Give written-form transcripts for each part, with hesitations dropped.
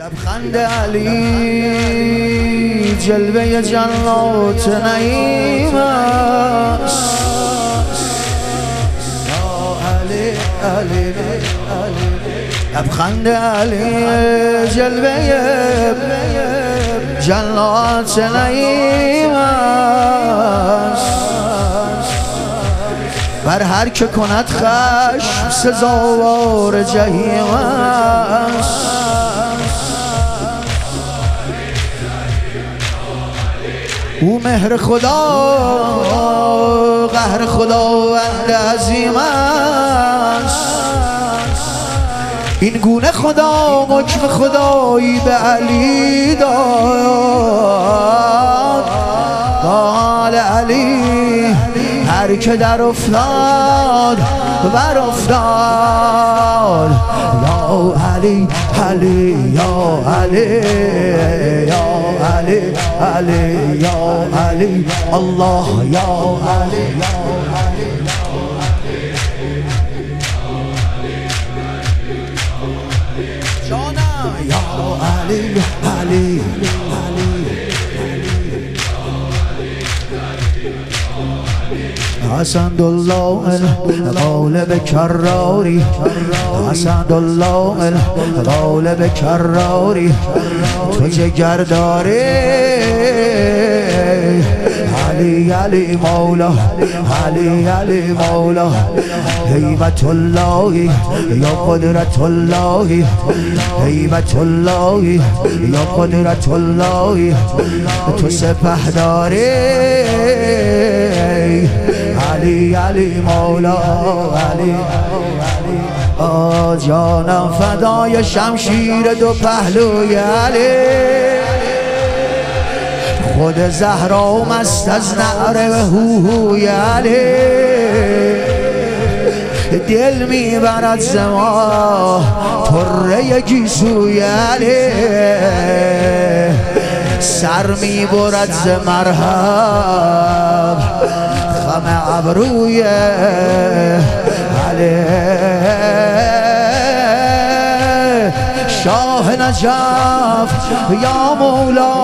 لبخند علی جلوه جنات نعیم است. لبخند علی جلوه جنات نعیم است. بر هر که کند خشم سزاوار جحیم است. او مهر خدا قهر خداوند عظیم است. این گونه خدا حکم خدایی به علی داد. قال علی هر که در افتاد بر افتاد. یا علی علی یا علی یا علی علی یا علی الله یا علی جانم یا علی علی حسن الله القول بکراری حسن الله القول بکراری تو جگر داری علی علی مولا علی علی مولا هیبت الله یا قدرت الله هیبت الله یا قدرت الله تو سپهداری علی علی مولا علی جانم فدای شمشیر دو پهلوی علی. خود زهرا مست از نعره و هوهوی علی. دل میبرد ز ما طره گیسوی علی. سر میبرد ز مرهم خم ابروی علی. شاه نجف یا مولا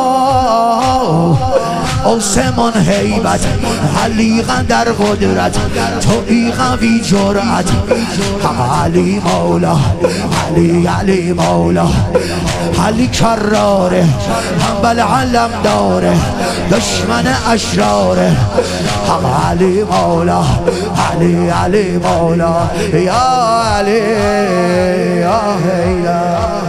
آسمان هیبت حلیقا در قدرت توی قوی جرأت. علی مولا علی علی مولا علی کراره بل علم داره دشمن اشراره. علی مولا علی علی مولا یا علی یا هیلا